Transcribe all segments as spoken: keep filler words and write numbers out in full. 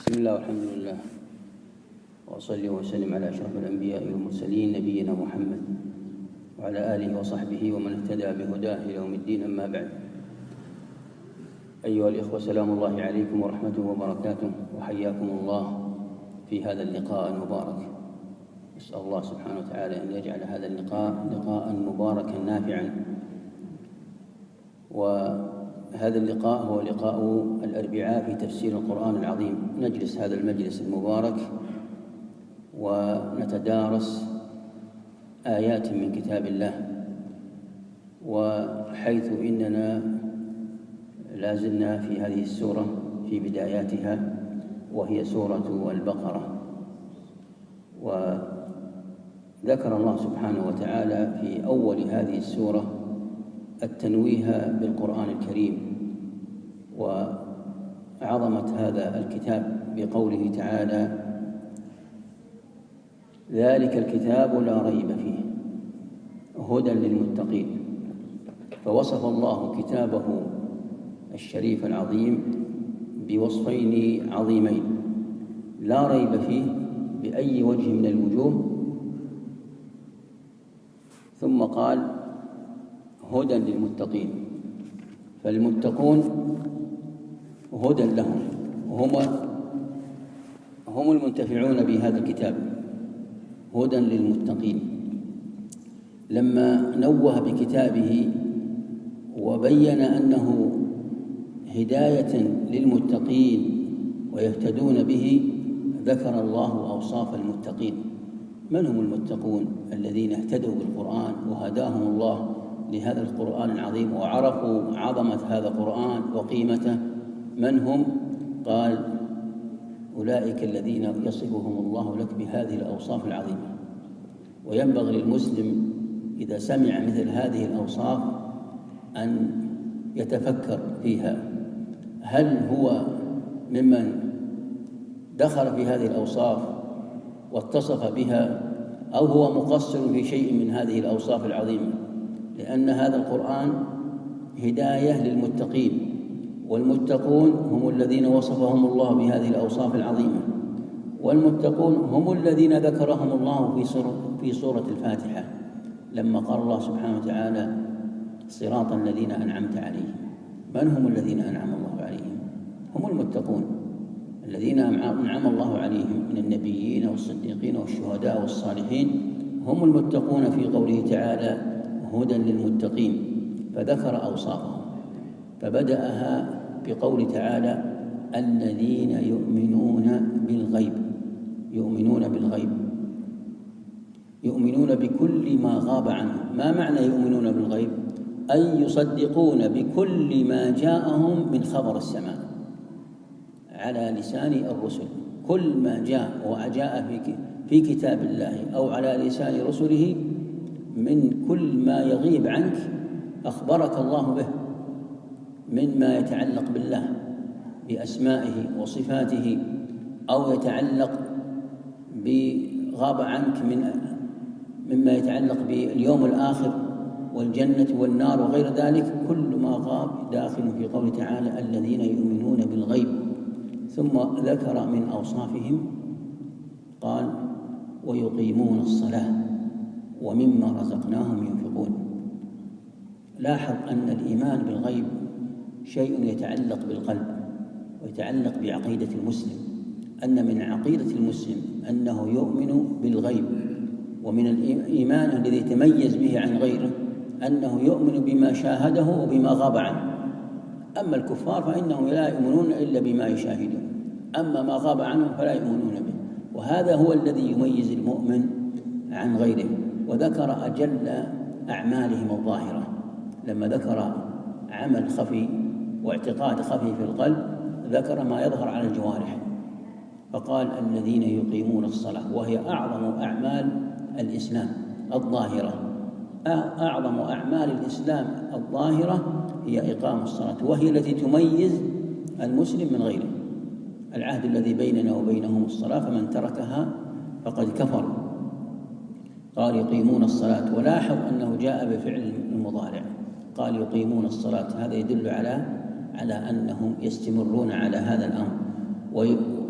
بسم الله والحمد لله، وأصلي وسلم على أشرف الأنبياء والمرسلين نبينا محمد وعلى آله وصحبه ومن اهتدى بهداه إلى يوم الدين. أما بعد، أيها الإخوة، سلام الله عليكم ورحمته وبركاته، وحياكم الله في هذا اللقاء المبارك. نسأل الله سبحانه وتعالى أن يجعل هذا اللقاء لقاء مباركا نافعا. وهذا اللقاء هو لقاء الأربعاء في تفسير القرآن العظيم. نجلس هذا المجلس المبارك ونتدارس آيات من كتاب الله، وحيث إننا لازلنا في هذه السورة في بداياتها، وهي سورة البقرة. وذكر الله سبحانه وتعالى في أول هذه السورة التنويه بالقرآن الكريم وعظمة هذا الكتاب بقوله تعالى: ذلك الكتاب لا ريب فيه هدى للمتقين. فوصف الله كتابه الشريف العظيم بوصفين عظيمين: لا ريب فيه بأي وجه من الوجوه، ثم قال هدى للمتقين. فالمتقون هدى لهم، هم هم المنتفعون بهذا الكتاب، هدى للمتقين. لما نوه بكتابه وبين أنه هداية للمتقين ويهتدون به، ذكر الله أوصاف المتقين. من هم المتقون الذين اهتدوا بالقرآن وهداهم الله لهذا القرآن العظيم وعرفوا عظمة هذا القرآن وقيمته؟ من هم؟ قال: أولئك الذين يصفهم الله لك بهذه الأوصاف العظيمة. وينبغي للمسلم إذا سمع مثل هذه الأوصاف أن يتفكر فيها، هل هو ممن دخل في هذه الأوصاف واتصف بها، أو هو مقصر في شيء من هذه الأوصاف العظيمة؟ لأن هذا القرآن هداية للمتقين، والمتقون هم الذين وصفهم الله بهذه الأوصاف العظيمة، والمتقون هم الذين ذكرهم الله في سورة, في سورة الفاتحة لما قال الله سبحانه وتعالى: صراط الذين أنعمت عليهم. من هم الذين أنعم الله عليهم؟ هم المتقون الذين أنعم الله عليهم من النبيين والصديقين والشهداء والصالحين، هم المتقون في قوله تعالى: هدى للمتقين. فذكر أوصافهم، فبدأها بقول تعالى: الذين يؤمنون بالغيب. يؤمنون بالغيب، يؤمنون بكل ما غاب عنهم. ما معنى يؤمنون بالغيب؟ أي يصدقون بكل ما جاءهم من خبر السماء على لسان الرسل. كل ما جاء وجاء في كتاب الله أو على لسان رسله من كل ما يغيب عنك أخبرك الله به، مما يتعلق بالله بأسمائه وصفاته، أو يتعلق بغاب عنك من مما يتعلق باليوم الآخر والجنة والنار وغير ذلك. كل ما غاب داخل في قوله تعالى: الذين يؤمنون بالغيب. ثم ذكر من أوصافهم قال: ويقيمون الصلاة ومما رزقناهم ينفقون. لاحظ أن الإيمان بالغيب شيء يتعلق بالقلب ويتعلق بعقيدة المسلم، أن من عقيدة المسلم أنه يؤمن بالغيب. ومن الإيمان الذي يتميز به عن غيره أنه يؤمن بما شاهده وبما غاب عنه. أما الكفار فإنهم لا يؤمنون إلا بما يشاهدون، أما ما غاب عنهم فلا يؤمنون به. وهذا هو الذي يميز المؤمن عن غيره. وذكر أجل أعمالهم الظاهرة لما ذكر عمل خفي واعتقاد خفي في القلب، ذكر ما يظهر على الجوارح، فقال: الذين يقيمون الصلاة، وهي أعظم أعمال الإسلام الظاهرة. أعظم أعمال الإسلام الظاهرة هي إقام الصلاة، وهي التي تميز المسلم من غيره. العهد الذي بيننا وبينهم الصلاة، فمن تركها فقد كفر. قال: يقيمون الصلاة. ولاحظ أنه جاء بفعل المضارع، قال: يقيمون الصلاة. هذا يدل على على أنهم يستمرون على هذا الأمر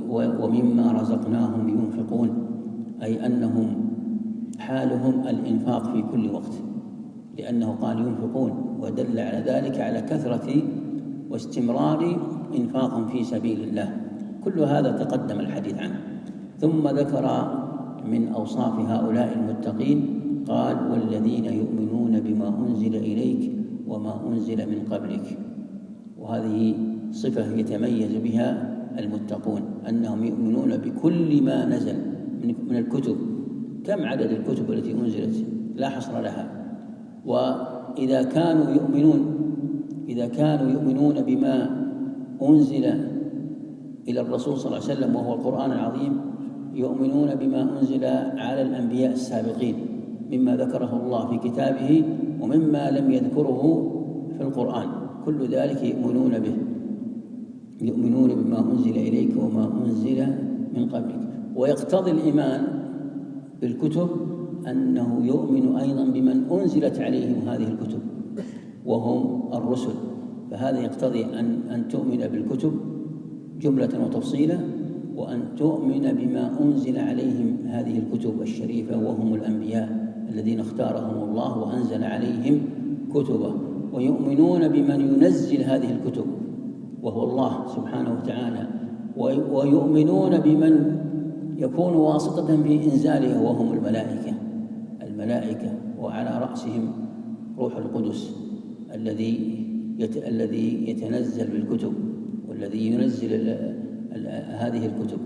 ومما رزقناهم ينفقون، أي أنهم حالهم الإنفاق في كل وقت، لأنه قال ينفقون ودل على ذلك على كثرة واستمرار إنفاقهم في سبيل الله. كل هذا تقدم الحديث عنه. ثم ذكر من أوصاف هؤلاء المتقين قال والذين يؤمنون بما أنزل إليك وما أنزل من قبلك. وهذه صفة يتميز بها المتقون، أنهم يؤمنون بكل ما نزل من الكتب. كم عدد الكتب التي أنزلت؟ لا حصر لها. وإذا كانوا يؤمنون إذا كانوا يؤمنون بما أنزل إلى الرسول صلى الله عليه وسلم وهو القرآن العظيم، يؤمنون بما أنزل على الأنبياء السابقين مما ذكره الله في كتابه ومما لم يذكره في القرآن، كل ذلك يؤمنون به. يؤمنون بما أنزل إليك وما أنزل من قبلك. ويقتضي الإيمان بالكتب أنه يؤمن أيضا بمن أنزلت عليهم هذه الكتب وهم الرسل. فهذا يقتضي أن أن تؤمن بالكتب جملة وتفصيلا، وأن تؤمن بما أنزل عليهم هذه الكتب الشريفة وهم الأنبياء الذين اختارهم الله وأنزل عليهم كتبه. ويؤمنون بمن ينزل هذه الكتب وهو الله سبحانه وتعالى، ويؤمنون بمن يكون واسطة في إنزالها وهم الملائكة الملائكة وعلى رأسهم روح القدس الذي الذي يتنزل بالكتب والذي ينزل هذه الكتب.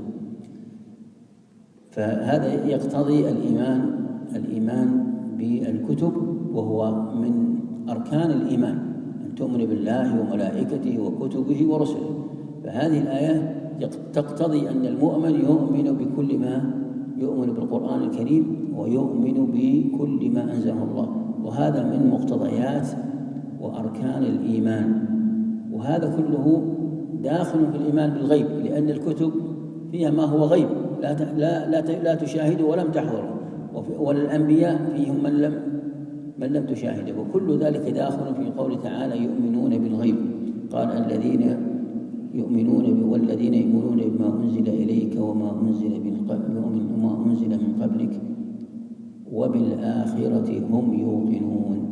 فهذا يقتضي الإيمان الإيمان بالكتب، وهو من أركان الإيمان أن تؤمن بالله وملائكته وكتبه ورسله. فهذه الآية تقتضي أن المؤمن يؤمن بكل ما يؤمن بالقرآن الكريم ويؤمن بكل ما أنزله الله، وهذا من مقتضيات وأركان الإيمان. وهذا كله داخل في الإيمان بالغيب، لأن الكتب فيها ما هو غيب لا لا لا, لا تشاهده ولم تحضره، وللأنبياء فيهم من لم من لم تشاهده، وكل ذلك داخل في قوله تعالى يؤمنون بالغيب. قال الذين يؤمنون والذين يؤمنون بما أنزل إليك وما أنزل من وما أنزل من قبلك وبالآخرة هم يوقنون.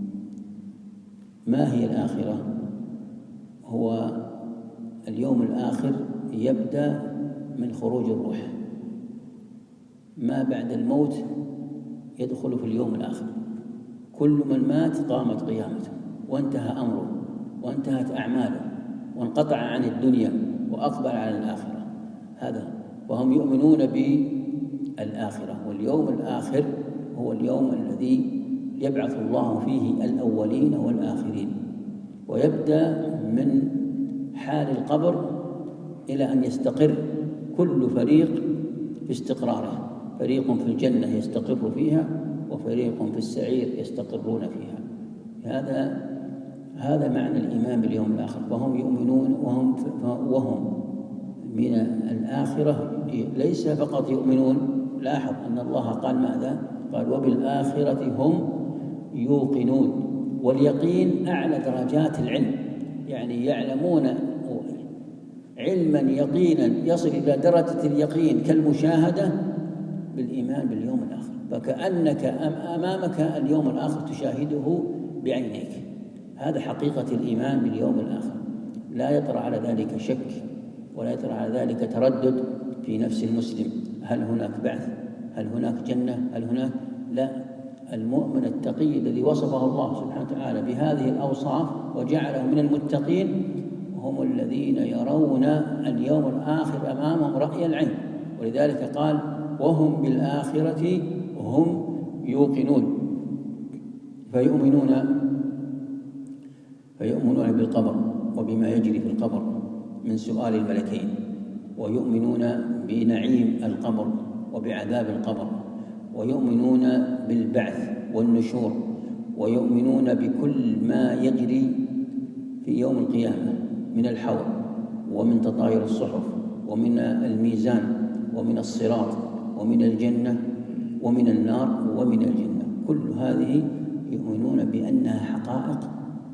ما هي الآخرة؟ هو اليوم الآخر يبدأ من خروج الروح، ما بعد الموت يدخل في اليوم الآخر. كل من مات قامت قيامته وانتهى أمره وانتهت أعماله وانقطع عن الدنيا وأقبل على الآخرة. هذا وهم يؤمنون بالآخرة. واليوم الآخر هو اليوم الذي يبعث الله فيه الأولين والآخرين، ويبدأ من حال القبر إلى أن يستقر كل فريق في استقراره. فريق في الجنة يستقر فيها، وفريق في السعير يستقرون فيها. هذا هذا معنى الإيمان باليوم الآخر. فهم يؤمنون وهم وهم من الآخرة ليس فقط يؤمنون. لاحظ أن الله قال ماذا؟ قال وبالآخرة هم يوقنون. واليقين أعلى درجات العلم، يعني يعلمون علما يقينا يصل إلى درجة اليقين كالمشاهدة بالإيمان باليوم الآخر. فكأنك أمامك اليوم الآخر تشاهده بعينيك. هذا حقيقة الإيمان باليوم الآخر. لا يطرأ على ذلك شك ولا يطرأ على ذلك تردد في نفس المسلم. هل هناك بعث؟ هل هناك جنة؟ هل هناك؟ لا. المؤمن التقي الذي وصفه الله سبحانه وتعالى بهذه الأوصاف وجعله من المتقين هم الذين يرون اليوم الآخر أمامهم رأي العين. ولذلك قال وهم بالآخرة هم يوقنون. فيؤمنون فيؤمنون بالقبر وبما يجري في القبر من سؤال الملكين، ويؤمنون بنعيم القبر وبعذاب القبر، ويؤمنون بالبعث والنشور، ويؤمنون بكل ما يجري في يوم القيامة من الحوض ومن تطاير الصحف ومن الميزان ومن الصراط ومن الجنة ومن النار ومن الجنة. كل هذه يؤمنون بأنها حقائق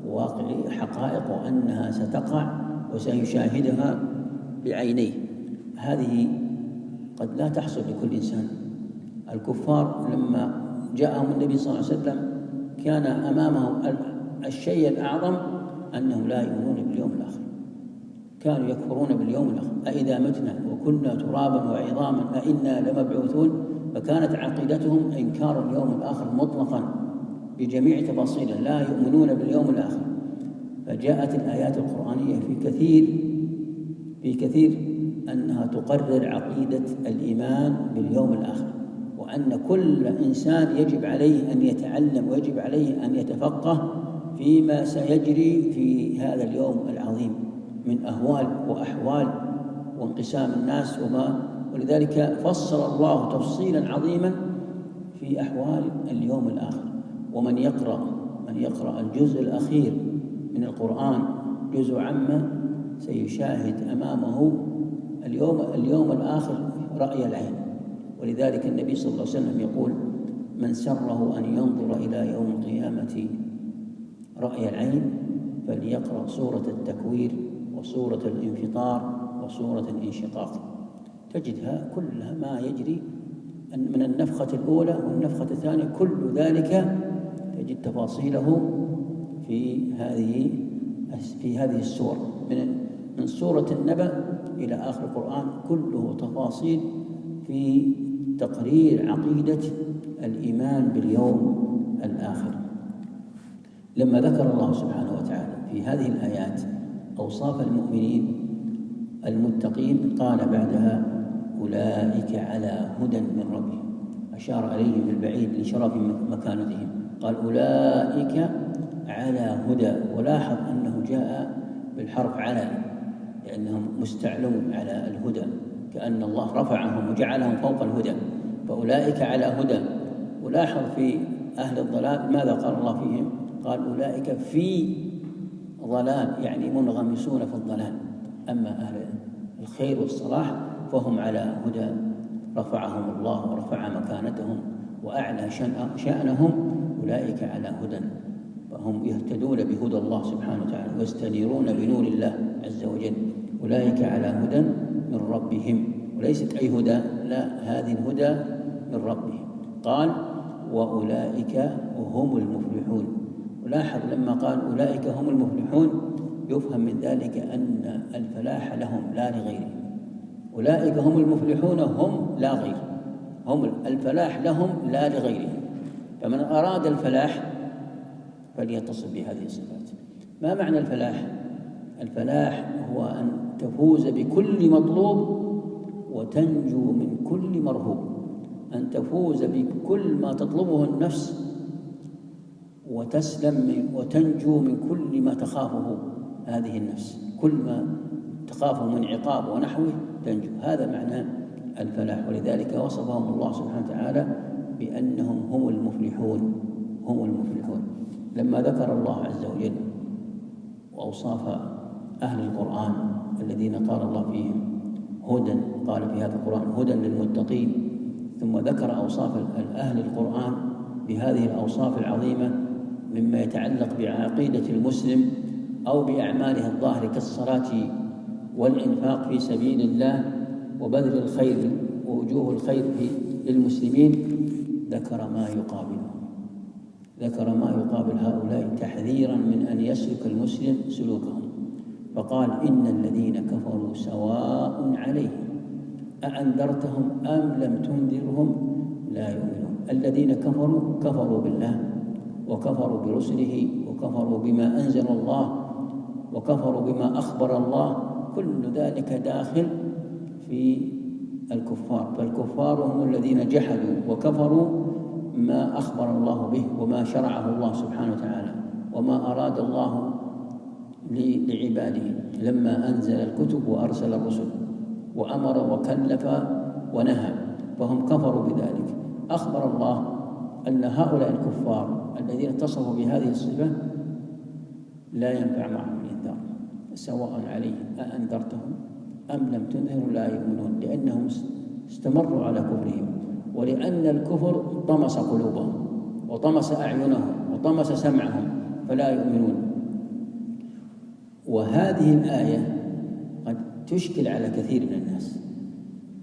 واقعية، حقائق وأنها ستقع وسيشاهدها بعينيه. هذه قد لا تحصل لكل إنسان. الكفار لما جاءهم النبي صلى الله عليه وسلم كان أمامهم الشيء الأعظم أنهم لا يؤمنون باليوم الآخر، كانوا يكفرون باليوم الآخر، أإذا متنا وكنا ترابا وعظاما أإنا لمبعوثون. فكانت عقيدتهم إنكار اليوم الآخر مطلقا بجميع تفاصيله، لا يؤمنون باليوم الآخر. فجاءت الآيات القرآنية في كثير في كثير أنها تقرر عقيدة الإيمان باليوم الآخر، وأن كل إنسان يجب عليه أن يتعلم ويجب عليه أن يتفقه فيما سيجري في هذا اليوم العظيم من أهوال وأحوال وانقسام الناس وما. ولذلك فصل الله تفصيلا عظيما في أحوال اليوم الآخر. ومن يقرأ من يقرأ الجزء الأخير من القرآن جزء عامة سيشاهد أمامه اليوم اليوم الآخر رأي العين. ولذلك النبي صلى الله عليه وسلم يقول: من سره أن ينظر إلى يوم القيامة رأي العين فليقرأ سورة التكوير وسورة الانفطار وسورة الانشقاق. تجدها كلها ما يجري من النفخة الأولى والنفخة الثانية، كل ذلك تجد تفاصيله في هذه في هذه السور، من من سورة النبأ إلى آخر القرآن كله تفاصيل في تقرير عقيدة الإيمان باليوم الآخر. لما ذكر الله سبحانه وتعالى في هذه الآيات أوصاف المؤمنين المتقين قال بعدها: أولئك على هدى من ربهم. أشار عليهم بالبعيد لشرف مكانتهم، قال: أولئك على هدى. ولاحظ أنه جاء بالحرف على، لأنهم مستعلون على الهدى، كأن الله رفعهم وجعلهم فوق الهدى، فأولئك على هدى. ولاحظ في أهل الضلال ماذا قال الله فيهم؟ قال: أولئك في ضلال، يعني منغمسون في الضلال. أما أهل الخير والصلاح فهم على هدى، رفعهم الله ورفع مكانتهم وأعلى شأنهم. أولئك على هدى، فهم يهتدون بهدى الله سبحانه وتعالى ويستنيرون بنور الله عز وجل. أولئك على هدى من ربهم، وليست أي هدى، لا، هذه الهدى من ربهم. قال: وأولئك هم المفلحون. ولاحظ لما قال أولئك هم المفلحون يفهم من ذلك أن الفلاح لهم لا لغيرهم. أولئك هم المفلحون هم لا غير، هم الفلاح لهم لا لغيرهم. فمن أراد الفلاح فليتصف بهذه الصفات. ما معنى الفلاح؟ الفلاح هو أن تفوز بكل مطلوب وتنجو من كل مرهوب، أن تفوز بكل ما تطلبه النفس وتسلم من وتنجو من كل ما تخافه هذه النفس، كل ما تخافه من عقاب ونحوه تنجو. هذا معنى الفلاح. ولذلك وصفهم الله سبحانه وتعالى بأنهم هم المفلحون، هم المفلحون. لما ذكر الله عز وجل وأوصاف أهل القرآن الذين قال الله فيهم هدى، قال في هذا القرآن هدى للمتقين، ثم ذكر أوصاف أهل القرآن بهذه الأوصاف العظيمة مما يتعلق بعقيدة المسلم أو بأعماله الظاهرة كالصلاة والإنفاق في سبيل الله وبذل الخير ووجوه الخير للمسلمين. ذكر ما يقابله، ذكر ما يقابل هؤلاء تحذيرا من أن يسلك المسلم سلوكهم، فقال: إن الذين كفروا سواء عليهم أأنذرتهم أم لم تنذرهم لا يؤمنون. الذين كفروا كفروا بالله وكفروا برسله وكفروا بما أنزل الله وكفروا بما أخبر الله، كل ذلك داخل في الكفار. فالكفار هم الذين جحدوا وكفروا ما أخبر الله به وما شرعه الله سبحانه وتعالى وما أراد الله لعباده لما أنزل الكتب وأرسل الرسل وأمر وكلف ونهى، فهم كفروا بذلك. أخبر الله أن هؤلاء الكفار الذين اتصفوا بهذه الصفة لا ينفع معهم الإنذار، سواء عليهم أأنذرتهم أم لم تنذروا لا يؤمنون، لأنهم استمروا على كفرهم، ولأن الكفر طمس قلوبهم وطمس أعينهم وطمس سمعهم فلا يؤمنون. وهذه الآية قد تشكل على كثير من الناس،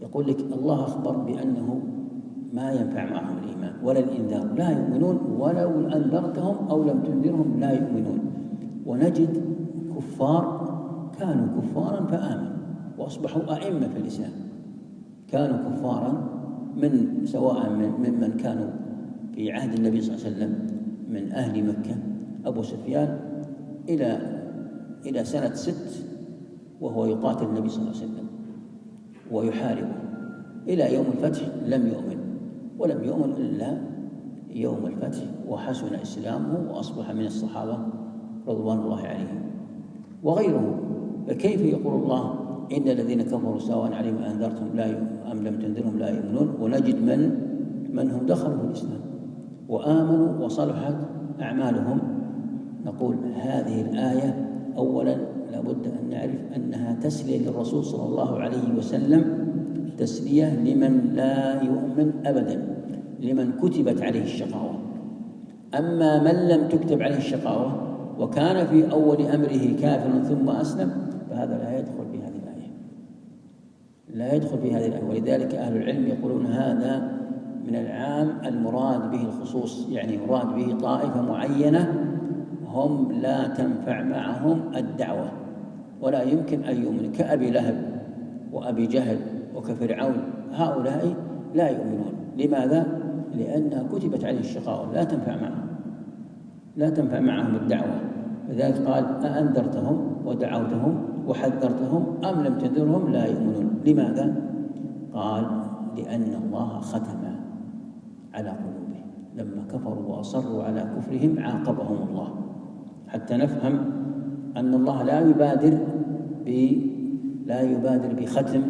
يقول لك الله أخبر بأنه ما ينفع معهم الإيمان ولا الإنذار، لا يؤمنون ولو أنذرتهم أو لم تنذرهم لا يؤمنون. ونجد كفار كانوا كفارا فآمنوا وأصبحوا أئمة في الإسلام، كانوا كفارا من سواء ممن كانوا في عهد النبي صلى الله عليه وسلم من أهل مكة أبو سفيان إلى إلى سنة ست وهو يقاتل النبي صلى الله عليه وسلم ويحاربه إلى يوم الفتح لم يؤمن، ولم يؤمن إلا يوم الفتح وحسن إسلامه وأصبح من الصحابة رضوان الله عليهم وغيره. فكيف يقول الله إن الذين كفروا سواء عليهم أنذرتهم لا أم لم تنذرهم لا يؤمنون، ونجد من من هم دخلوا في الإسلام وآمنوا وصلحت أعمالهم. نقول هذه الآية أولا لابد أن نعرف أنها تسلية للرسول صلى الله عليه وسلم، تسلية لمن لا يؤمن أبدا، لمن كتبت عليه الشقاوة. أما من لم تكتب عليه الشقاوة وكان في أول أمره كافرا ثم أسلم فهذا لا يدخل في هذه الآية، لا يدخل في هذه الآية. ولذلك أهل العلم يقولون هذا من العام المراد به الخصوص، يعني مراد به طائفة معينة هم لا تنفع معهم الدعوة ولا يمكن أن يؤمنوا، كأبي لهب وأبي جهل وكفرعون، هؤلاء لا يؤمنون. لماذا؟ لأنها كتبت عليه الشقاوة، لا تنفع معهم لا تنفع معهم الدعوة. لذلك قال أأنذرتهم ودعوتهم وحذرتهم أم لم تنذرهم لا يؤمنون. لماذا؟ قال لأن الله ختم على قلوبهم، لما كفروا وأصروا على كفرهم عاقبهم الله، حتى نفهم أن الله لا يبادر ب لا يبادر بختم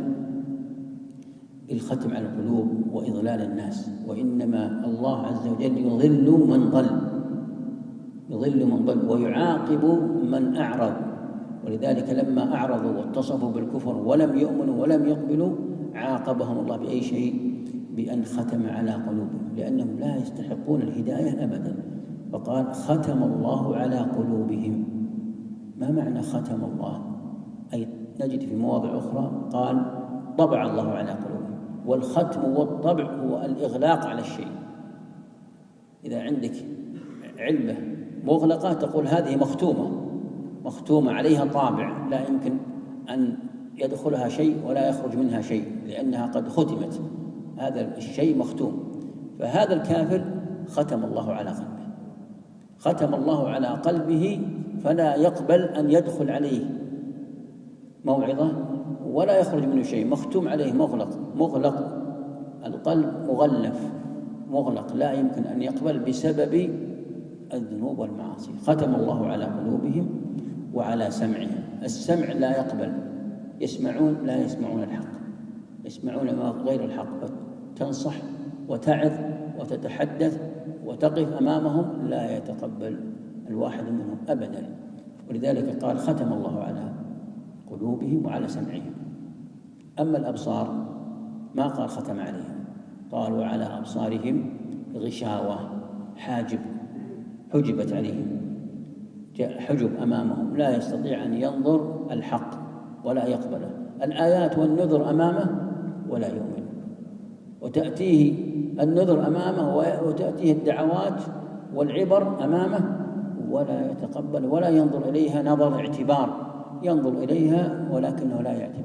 الختم على القلوب وإضلال الناس، وإنما الله عز وجل يضل من ضل يضل من ضل ويعاقب من أعرض. ولذلك لما أعرضوا واتصفوا بالكفر ولم يؤمنوا ولم يقبلوا عاقبهم الله بأي شيء؟ بأن ختم على قلوبهم، لأنهم لا يستحقون الهداية أبدا. فقال ختم الله على قلوبهم. ما معنى ختم الله؟ أي نجد في مواضع أخرى قال طبع الله على قلوبهم، والختم والطبع هو الإغلاق على الشيء. إذا عندك علبة مغلقة تقول هذه مختومة مختومة عليها طابع لا يمكن أن يدخلها شيء ولا يخرج منها شيء لأنها قد ختمت، هذا الشيء مختوم. فهذا الكافر ختم الله على قلبه، ختم الله على قلبه فلا يقبل أن يدخل عليه موعظة ولا يخرج منه شيء، مختوم عليه، مغلق مغلق القلب مغلف مغلق، لا يمكن أن يقبل بسبب الذنوب والمعاصي. ختم الله على قلوبهم وعلى سمعهم، السمع لا يقبل، يسمعون لا يسمعون الحق، يسمعون ما غير الحق، فتنصح وتعظ وتتحدث وتقف أمامهم لا يتقبل الواحد منهم أبدا. ولذلك قال ختم الله على قلوبهم وعلى سمعهم. أما الأبصار ما قال ختم عليهم، قال وعلى أبصارهم غشاوة، حاجب، حجبت عليهم، حجب أمامهم، لا يستطيع أن ينظر الحق ولا يقبله، الآيات والنذر أمامه ولا يؤمن، وتأتيه النذر أمامه وتأتيه الدعوات والعبر أمامه ولا يتقبل ولا ينظر إليها نظر اعتبار، ينظر إليها ولكنه لا يعتبر،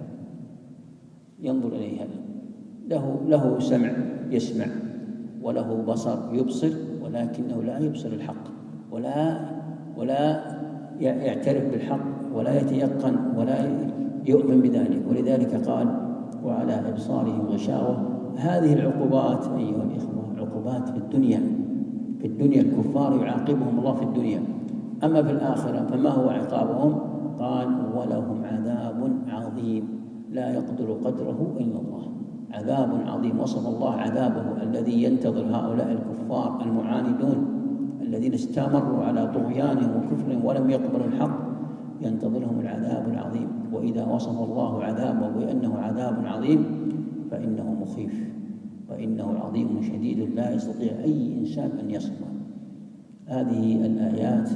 ينظر إليها، له له سمع يسمع وله بصر يبصر ولكنه لا يبصر الحق ولا ولا يعترف بالحق ولا يتيقن ولا يؤمن بذلك. ولذلك قال وعلى أبصارهم غشاوة. هذه العقوبات أيها الإخوة عقوبات في الدنيا، في الدنيا الكفار يعاقبهم الله في الدنيا. أما في الآخرة فما هو عقابهم؟ قال ولهم عذاب عظيم لا يقدر قدره إلا الله، عذاب عظيم. وصف الله عذابه الذي ينتظر هؤلاء الكفار المعاندون الذين استمروا على طغيانهم وكفرهم ولم يقبلوا الحق، ينتظرهم العذاب العظيم. وإذا وصف الله عذابه بأنه عذاب عظيم فإنه مخيف، فإنه عظيم شديد لا يستطيع أي إنسان أن يصفه. هذه الآيات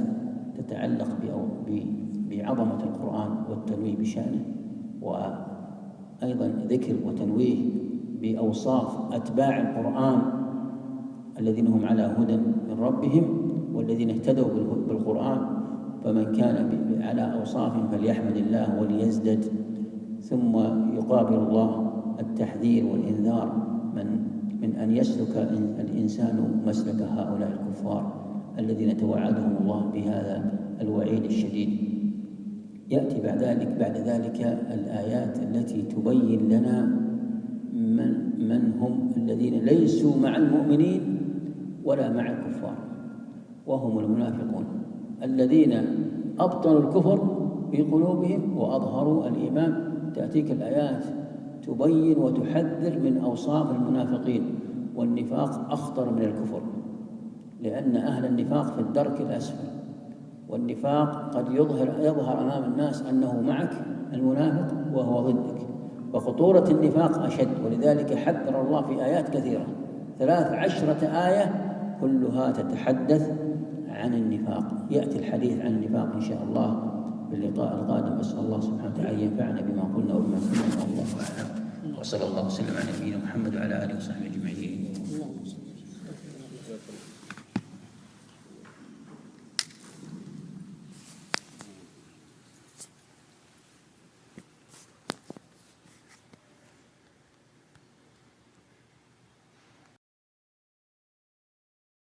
تتعلق بعظمة القرآن والتنويه بشأنه أيضا ذكر وتنويه بأوصاف أتباع القرآن الذين هم على هدى من ربهم والذين اهتدوا بالقرآن، فمن كان على أوصاف فليحمد الله وليزدد. ثم يقابل الله التحذير والإنذار من من أن يسلك الإنسان مسلك هؤلاء الكفار الذين توعدهم الله بهذا الوعيد الشديد. يأتي بعد ذلك بعد ذلك الآيات التي تبين لنا من من هم الذين ليسوا مع المؤمنين ولا مع الكفار، وهم المنافقون الذين أبطلوا الكفر في قلوبهم وأظهروا الإيمان. تأتيك الآيات تبين وتحذر من أوصاف المنافقين، والنفاق أخطر من الكفر، لأن أهل النفاق في الدرك الأسفل، والنفاق قد يظهر يظهر أمام الناس أنه معك المنافق وهو ضدك، وخطورة النفاق أشد. ولذلك حذر الله في آيات كثيرة، ثلاث عشرة آية كلها تتحدث عن النفاق. يأتي الحديث عن النفاق إن شاء الله في اللقاء القادم. أسأل الله سبحانه وتعالى ينفعنا بما قلنا وبما سمعنا، والله أعلم، وصلى الله وسلم على نبينا محمد وعلى آله وصحبه أجمعين.